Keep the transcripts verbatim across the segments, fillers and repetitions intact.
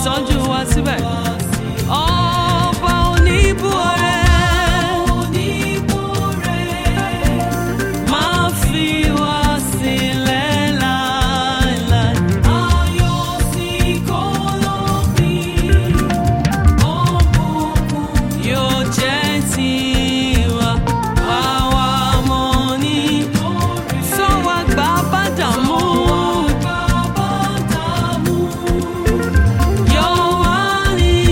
tọ́jú wa síbẹ̀. Ọba oníbúre, máa fi wá sílẹ̀ láéláé. Ayọ̀ sí kò lópin, òbùkún yóò jẹ́ tiwa. Àwa mọ̀ ní sọ wá gbà bá dààmú. Yọ wá ní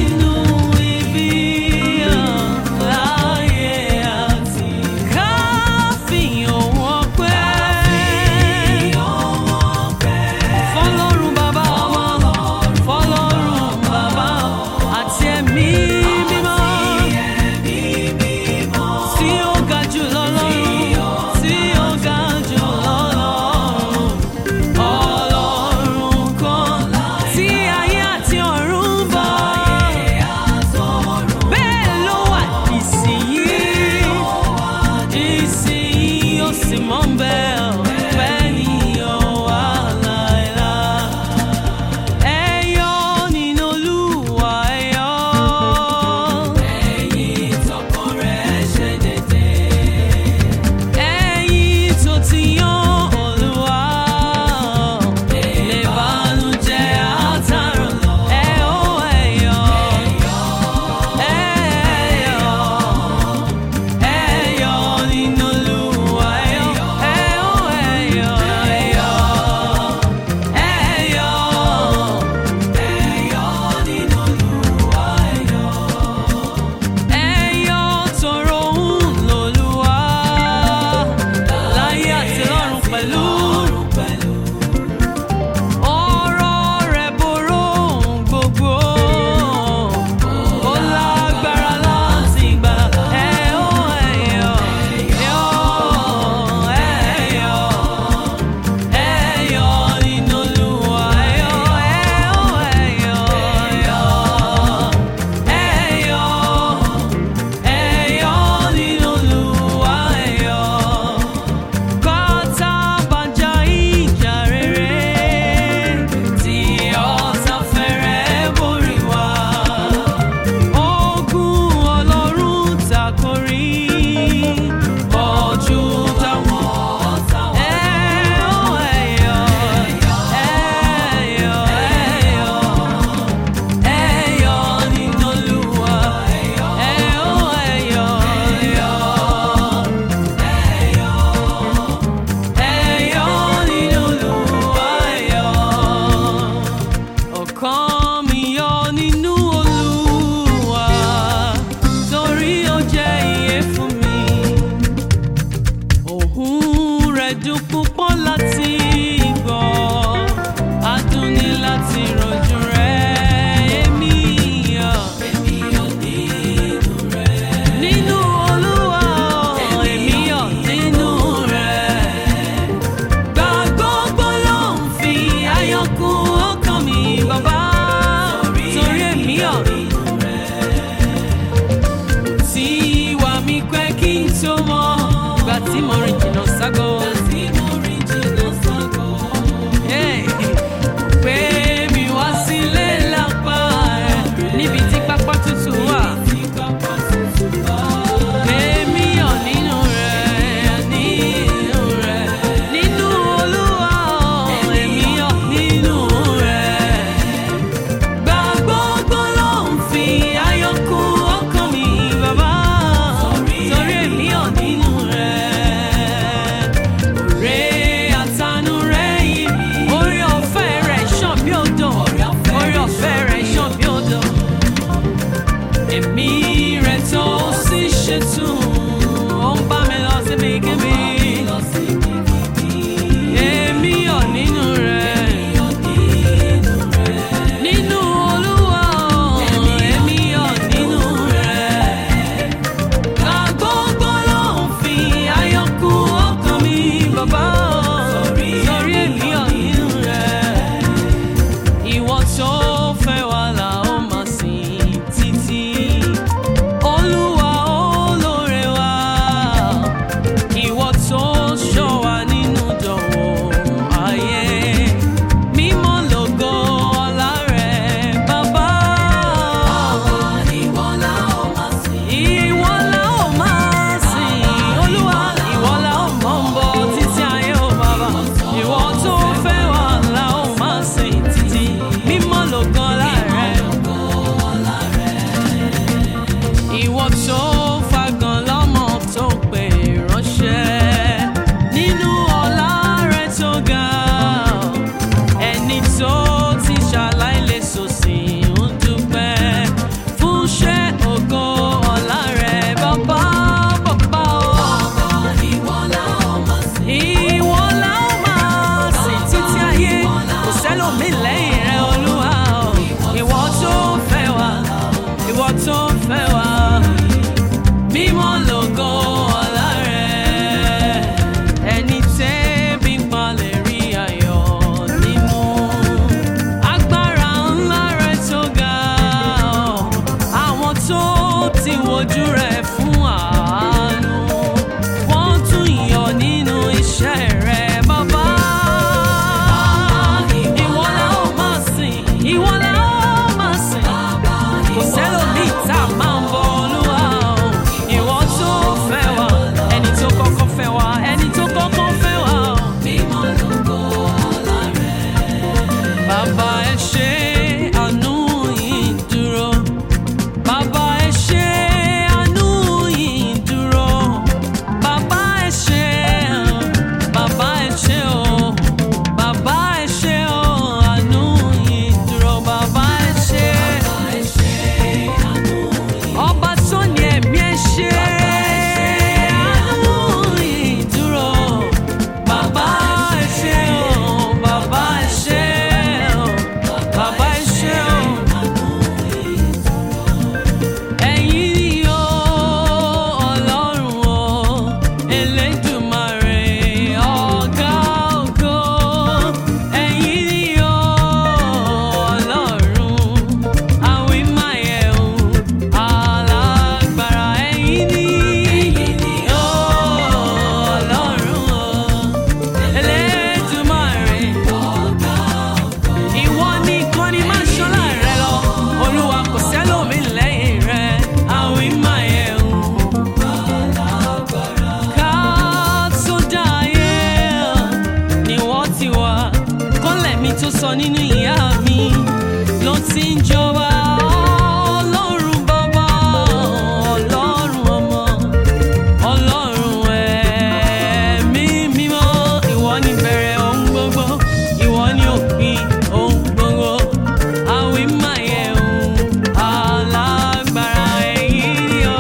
sọ nínú ìyá mi ló ti ń jọba. Ọlọ́run bàbá, Ọlọ́run ọmọ, Ọlọ́run ẹ̀mí mímọ́. Ìwọ ni bẹ̀rẹ̀ ohun gbogbo, ìwọ ni òpin ohun gbogbo. Àwí máa yẹ ohun alágbára ẹ̀yìn ni ọ́.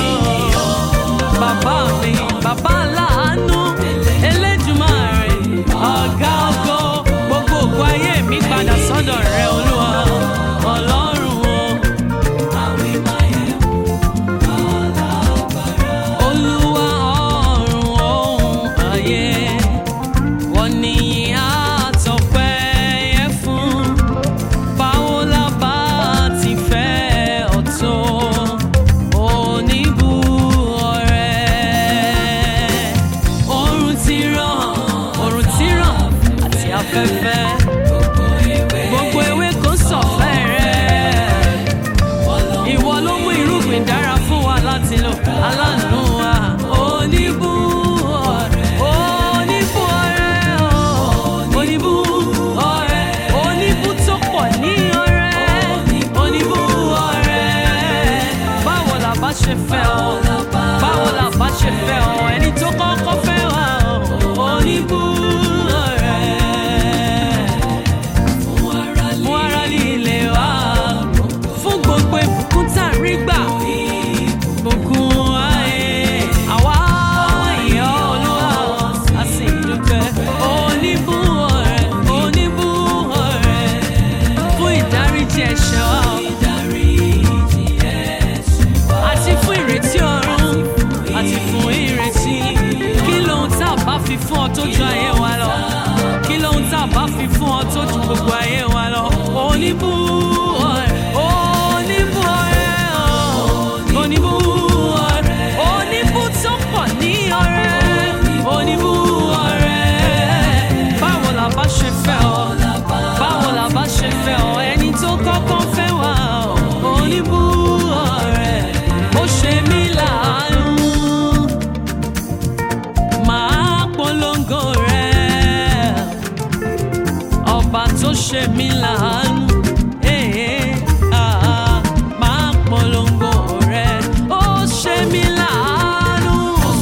Bàbá mi, bàbá aláàánú, Elédùmarè, ọ̀gá ògo, gbogbo ògo ayé mi padà sọ́dọ̀ rẹ Olúwa. Ọlọ́run o, àwí máa yẹ ohun alágbára. Olúwa ọ̀run ohun ayé, wọ́n ní àtọ̀pẹ́ yẹ fún. Báwo la bá ti fẹ́ ọ tó, oníbú ọrẹ. Oòrùn ti ràn, oòrùn ti ràn àti afẹ́fẹ́. Gbogbo ewé kò sọ̀fẹ́ rẹ̀. Ìwọ ló mú irúgbìn dára fún wa láti lò. Aláàánú wa, oníbú ọrẹ, oníbú ọrẹ, oníbú ọrẹ, oníbú tó pọ̀ ní ọrẹ, oníbú ọrẹ. Báwo la bá ṣe fẹ́ ọ? Báwo la bá ṣe fẹ́ ọ? Ẹni tó kọ́kọ́ fẹ́ wa ọ, oníbú ọrẹ. Mú ara líle wá fún gbogbo ìbùkún tá a rí gbà. Ìbùkún ayé àwa ìyá Olúwa a sì dúpẹ́. Oníbú ọrẹ, oníbú ọrẹ fún ìdáríjì ẹ̀ṣẹ̀ wa àti fún ìrètí ọ̀run àti fún ìrètí. Kí lóhun tá a bá fi fún ọ tó ju ayé wa lọ? Kí lóhun tá a bá fi fún ọ tó ju gbogbo ayé wa lọ? Oníbú ọrẹ, oníbú ọrẹ, oníbú ọrẹ, oníbú tó pọ̀ ní ọrẹ, oníbú ọrẹ. Báwo la bá ṣe fẹ́ ọ? Báwo la bá ṣe fẹ́ ọ? Ẹni tó kọ́kọ́ fẹ́ wa ọ, oníbú ọrẹ. Ó ṣe mí láàánú, màá polongo rẹ̀. Ọba tó ṣe mí láàánú, eh, ah, màá polongo rẹ̀. Ó ṣe mí láàánú,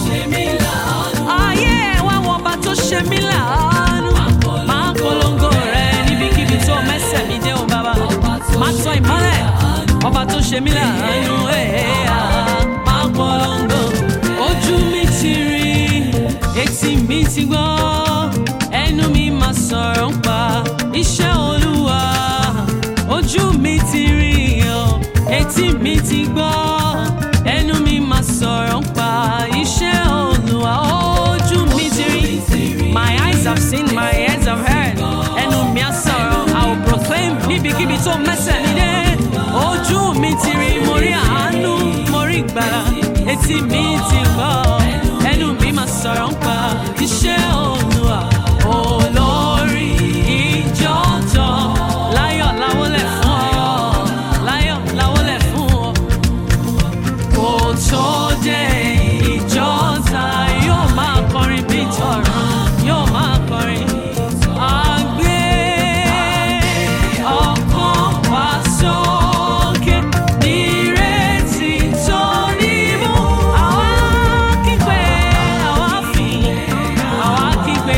ayé ẹ̀ wá wọ ọba tó ṣe mí láàánú. Màá polongo rẹ̀ níbikíbi tó mẹ́sẹ̀ mi dé o bàbá. Màá tọ́ ìmọ́lẹ̀ ọba tó ṣe mí láàánú, eh, ah, màá polongo. Ojú mi ti rí, etí mi ti gbọ́, ẹnu mi máa sọ̀rọ̀ ń pa iṣẹ́ Olúwa. Ojú mi ti rí o, etí mi ti gbọ́, ẹnu mi máa sọ̀rọ̀ ń pa iṣẹ́ Olúwa. Ojú mi ti rí, my eyes have seen, my ears have heard. Ẹnu mi á sọ̀rọ̀, I will proclaim níbikíbi tó mẹ́sẹ̀ mi dé. Ojú mi ti rí, mo rí àánú, mo rí ìgbàlà. Etí mi ti gbọ́, ẹnu mi máa sọ̀rọ̀ ń pa iṣẹ́ Olúwa. Olórí ìjọ tán, láyọ̀ láwọlẹ̀ fún ọ, láyọ̀ láwọlẹ̀ fún ọ. Kò tó dé ìjọ ta, yóò máa kọrin bí tọ̀run, yóò máa kọrin. Àgbé ọkàn wa sókè nírètí tó nímú. Àwa kígbe, àwa fì, àwa kígbe.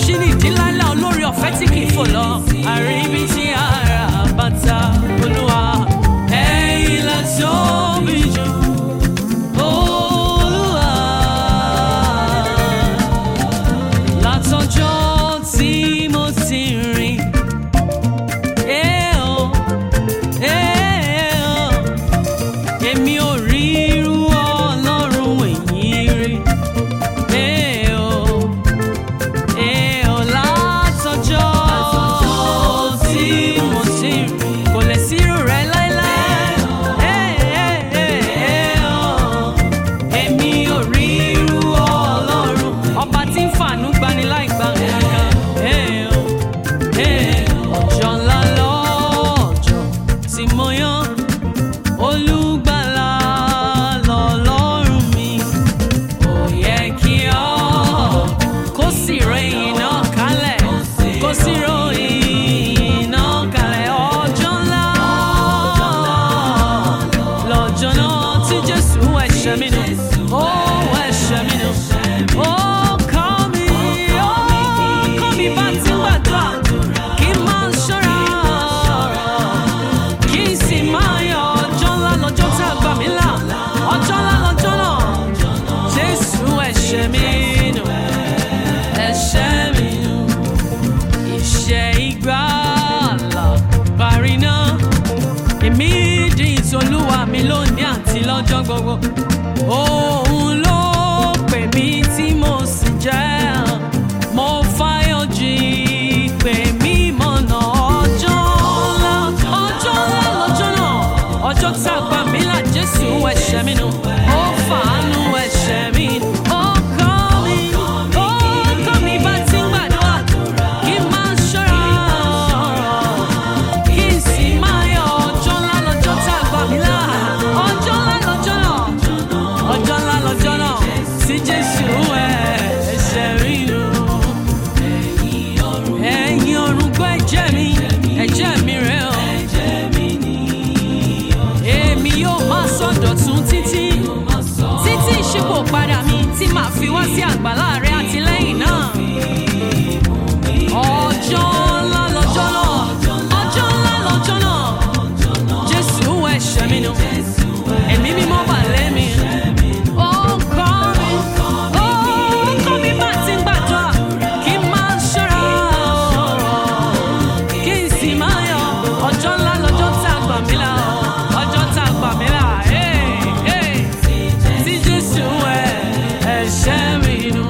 ajínigbé láìla olórí ọ̀fẹ́ tí kì í fò lọ àríbí tí ara bàtà olúwa ẹ̀yin la tóbi jù olúwa látọjọ́ tí mo ti rìn èmi ò rí irú ọlọ́run èyí rí. Látọjọ́ tí mo ti rìn kò lè sí irú rẹ̀ láéláé. Èmi ò rí irú ọlọ́run ọba tí ń fàánú gbani láì gbà kankan. Ọjọ́ ńlá lọ́jọ́ tí mo yàn olùgbàlà lọ́lọ́run mi. Ó yẹ kí ọ kó sì ròyìn náà kalẹ̀ kó sì ròyìn náà kalẹ̀. Ọjọ́ ńlá lọ́jọ́ náà tí Jésù ẹ̀ṣẹ̀ mi nù ó ẹ̀ṣẹ̀ mi nù ó kọ́ mi ó kọ́ mi bá ti gbàdúrà kí n máa ṣọ́ra kí n sì máa yọ̀. Ọjọ́ ńlá lọ́jọ́ tá a gbà mí là ọjọ́ ńlá lọ́jọ́ náà Jésù ẹ̀ṣẹ̀ mi nù ẹ̀ṣẹ̀ mi nù ìṣẹ́ ìgbàlà parí náà èmi di ìtòlúwa mi lónìí àti lọ́jọ́ gbogbo. Òun ló pè mí tí mo sì jẹ́ mo fáyọ̀ jì pè mí mọ̀nà. Ọjọ́ ńlá ọjọ́ ńlá lọ́jọ́ náà ọjọ́ tá a gbà mí là Jésù ẹ̀ṣẹ̀ mi nù ó fàánú ẹ̀ṣẹ̀ mi nù ó kọ́ mi ó kọ́ mi bá ti ń gbàdúrà kí n máa ṣọ́ra kí n sì máa yọ̀. Ọjọ́ ńlá lọ́jọ́ tá a gbà mí là ọjọ́ ńlá lọ́jọ́ náà ọjọ́ ńlá lọ́jọ́ náà tí Jésù ẹ̀ṣẹ̀ mi nù. Ẹ̀yin ọ̀run gbọ́ ẹ̀jẹ̀ mi ẹ̀jẹ̀ mi rẹ̀ o. Èmi yóò máa sọ̀dọ̀tun títí títí ìṣípò padà mi tí màá fi wá sí àgbàlá rẹ̀ àtìlẹ́yìn náà. Ọjọ́ ńlá lọ́jọ́ náà ọjọ́ ńlá lọ́jọ́ náà Jésù ẹ̀ṣẹ̀ mi nù ẹ̀mí mímọ́ bà lé mi. Ó kọ́ mi ó kọ́ mi bá ti ń gbàdúrà kí n máa ṣọ́ra kí n sì máa yọ̀. Ọjọ́ ńlá lọ́jọ́ tá a gbà mí là ọjọ́ tá a gbà mí là tí Jésù ẹ̀ṣẹ̀ mi nù.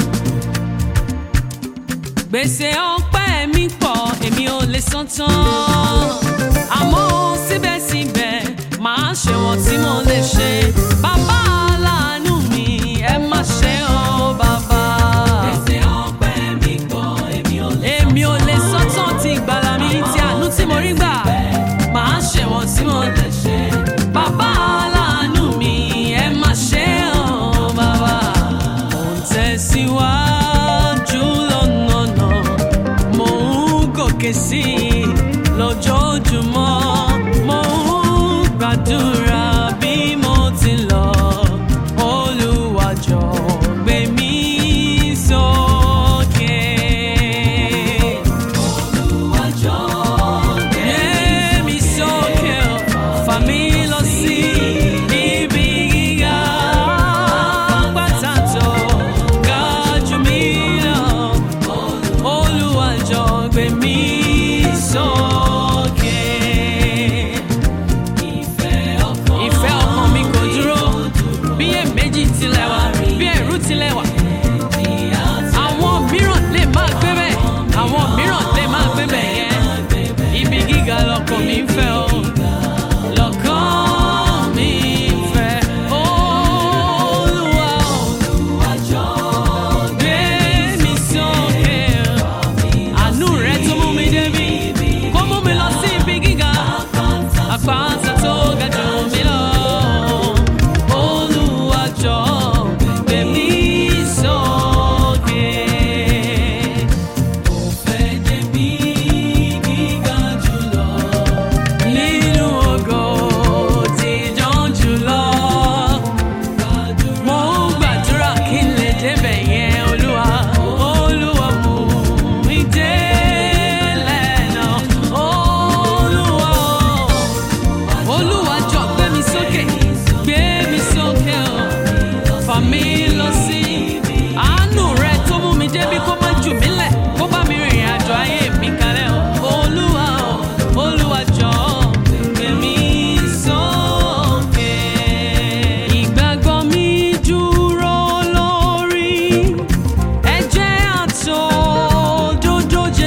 Gbèsè ọpẹ́ mi pọ̀ èmi ò lè san tán àmọ́ síbẹ̀síbẹ̀ màá ṣe wọ́n tí mo lè ṣe. Bàbá aláàánú mi ẹ má ṣe o bàbá. Gbèsè ọpẹ́ mi pọ̀ èmi ò lè san tán ti ìgbàlà mi ti àánú tí mo rí gbà màá ṣe wọ́n tí mo lè ṣe. Bàbá aláàánú mi ẹ má ṣe o bàbá. Mo ń tẹ̀síwájú lọ́nà náà mo ń gòkè sí i lójoojúmọ́ mo ń gbàdúrà bí mo ti lọ. Olúwa jọ̀ọ́ gbé mi sókè. Olúwa jọ̀ọ́ gbé mi sókè fà mí lọ sí ibi gíga àpáta tó ga jù mí lọ. Olúwa jọ̀ọ́ gbé mi sókè.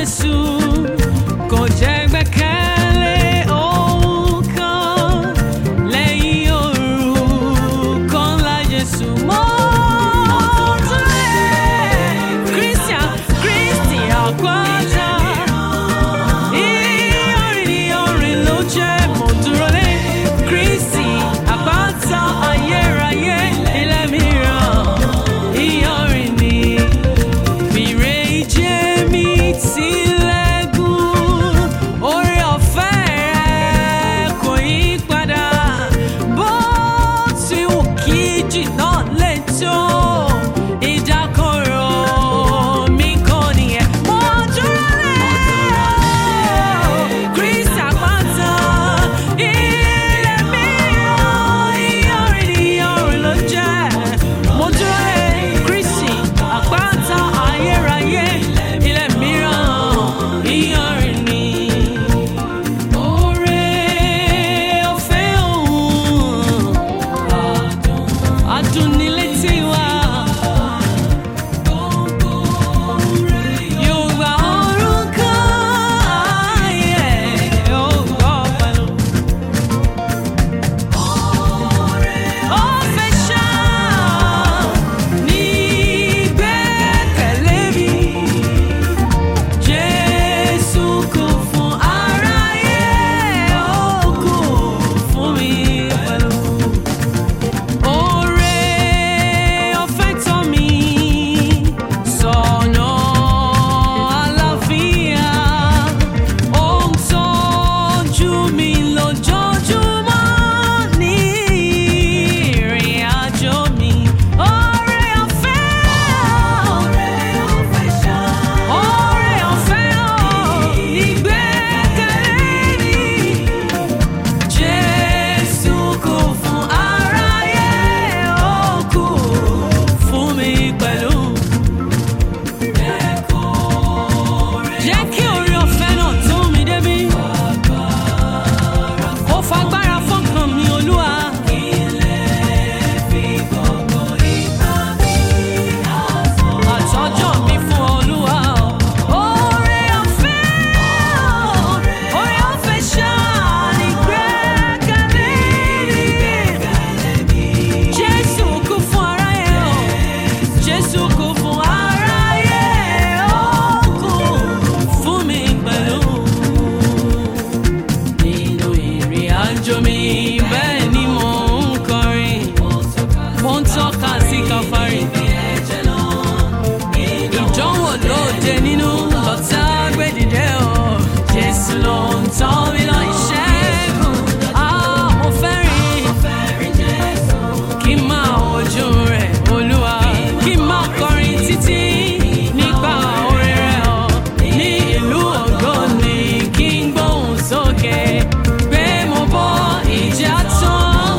Jésù kò jẹ́ gbẹ́kẹ̀lé ohun kan lẹ́yìn orúkọ ńlá Jésù. Mo tún lè Christian Christian àpáta. Ìyọrin ìyọrin ló jẹ́ mo dúró lé Kristi àpáta ayérayé ilẹ̀ mìíràn. Ìyọrin ni bìrè ìjẹ́ mi tilẹ̀kùn oore ọ̀fẹ́ rẹ̀ kò yí padà bó ti wù kí jìnnà lè tó ìdákọ̀ró mi kò nìyẹn. Mo dúró lé Kristi àpáta ilẹ̀ mìíràn. Ìyọrin ìyọrin ló jẹ́ mo dúró lé Kristi àpáta ayérayé ilẹ̀ mìíràn. Ìyọrin ni oore ọ̀fẹ́ òun adùn ní létí wa. Yorùbá orúkọ ayé ó gbọ́ pẹ̀lú. Ọ̀fẹ́ ṣá ní gbẹ́kẹ̀lé mi. Jésù kú fún aráyé, ó kú fún mi pẹ̀lú. Oore ọ̀fẹ́ tọ́ mi sọ́nà àlàáfíà. Ó ń tọ́jú mi lójoojúmọ́ ní ìrìn àjò mi. Oore ọ̀fẹ́, oore ọ̀fẹ́ ìgbẹ́kẹ̀lé mi. Jésù kú fún aráyé, ó kú fún mi pẹ̀lú. Jẹ́ kí oore ọ̀fẹ́ náà tó mi débi. Ó fagbára fọ́kàn mi Olúwa. Àtọ́jọ́ mi fún Olúwa. Oore ọ̀fẹ́, oore ọ̀fẹ́ ṣá ní gbẹ́kẹ̀lé mi. Jésù kú fún aráyé o. Jésù kú fún aráyé, ó kú fún mi pẹ̀lú. Nínú ìrìn àjò mi bẹ́ẹ̀ ni mò ń kọrin. Mo ń tọ́ka sí Káfárì. Ìdánwò lóde nínú lọ́tà gbé dìde o. Jésù ló ń tọ́ mi lọ ìṣẹ́gun. Ah, mo fẹ́ rí kí n máa wojú rẹ̀ Olúwa. Kí n máa kọrin títí nípa oore rẹ̀ o. Ní ìlú ògo ni kí n gbóhùn sókè pé mo bọ́ ìjà tán.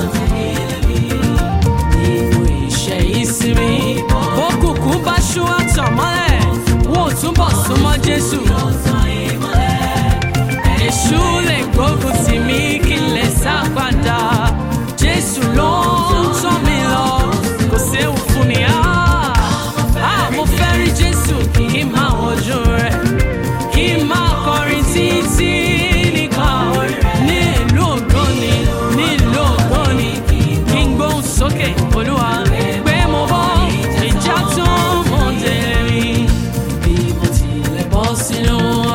Nínú iṣẹ́ ìsinmi òkùnkùn bá ṣú àtàn mọ́lẹ̀ wọ́n ò túbọ̀ súnmọ́ Jésù. Èṣù lè gbógun tì mí kí n lè sá padà. Jésù ló ń tọ́ mi lọ, kò séwu fún mi. Ah, ah, mo fẹ́ rí Jésù kí n máa wojú rẹ̀, kí n máa kọrin títí nípa oore. Ní ìlú ògo ni, ní ìlú ògo ni kí n gbóhùn sókè Olúwa pé mo bọ́ ìjà tó mọ̀ dé mi. Bí mo tilẹ̀ bọ́ sínú